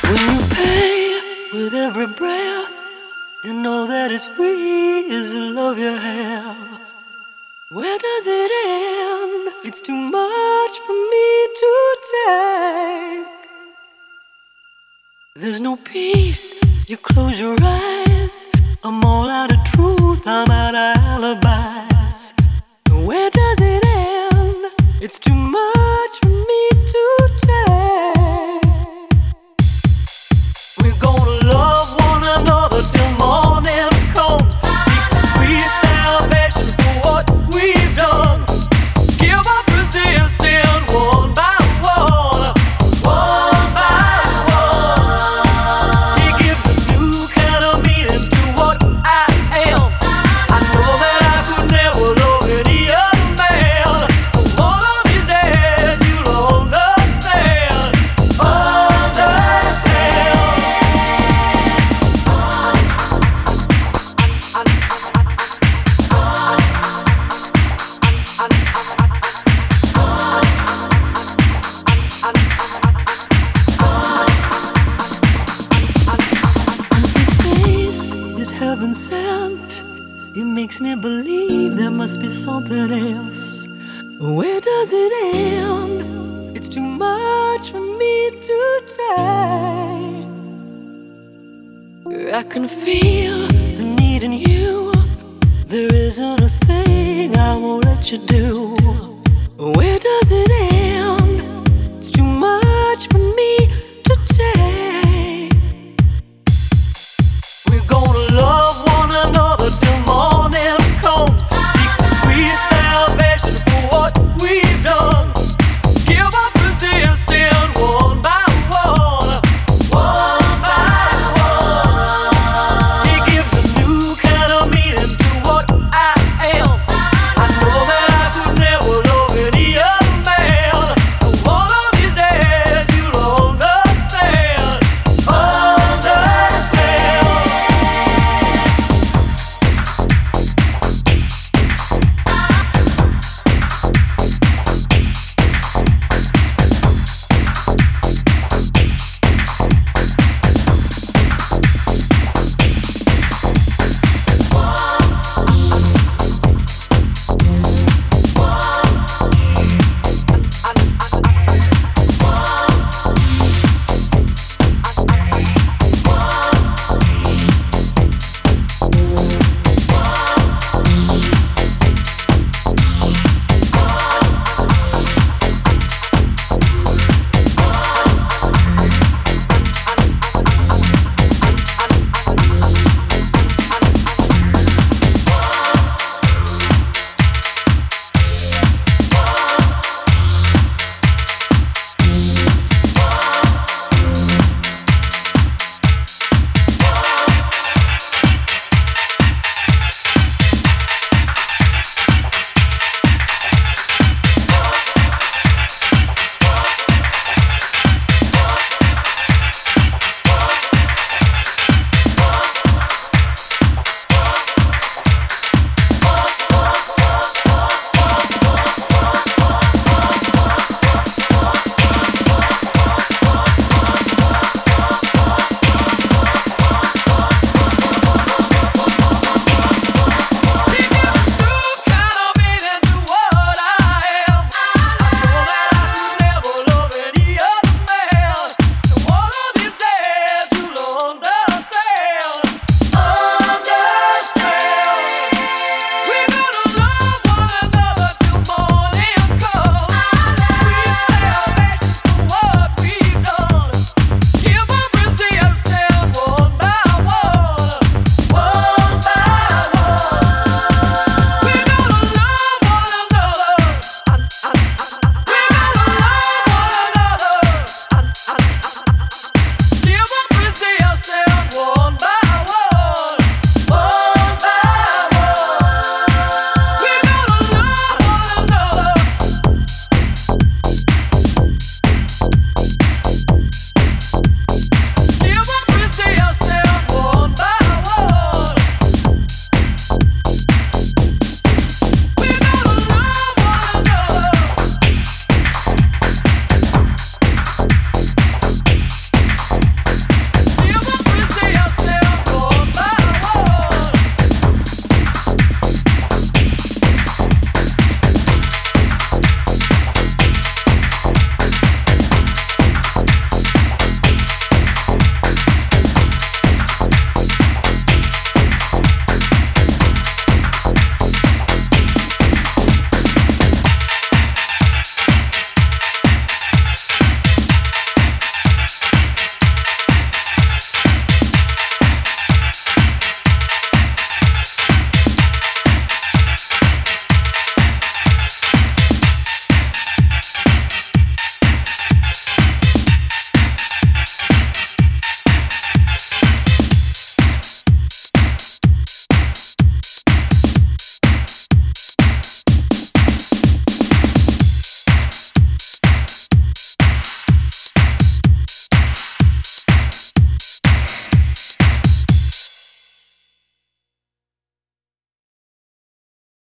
When you pay with every breath, you know that it's free is the love you have. Where does it end? It's too much for me to take. There's no peace, you close your eyes. I'm all out of truth, I'm out of alibis. Where does it end? It's too much for me to take. We're gonna love one another till morning comes. Seek the sweet salvation for what we've done. Give up resisting one by one, one by one. He gives a new kind of meaning to what I am. I know that I could never love any other man. But one of these days you'll understand, understand. His face is heaven sent. It makes me believe there must be something else. Where does it end? It's too much for me to take. I can feel the need in you. There isn't a thing I won't let you do. Where does it end?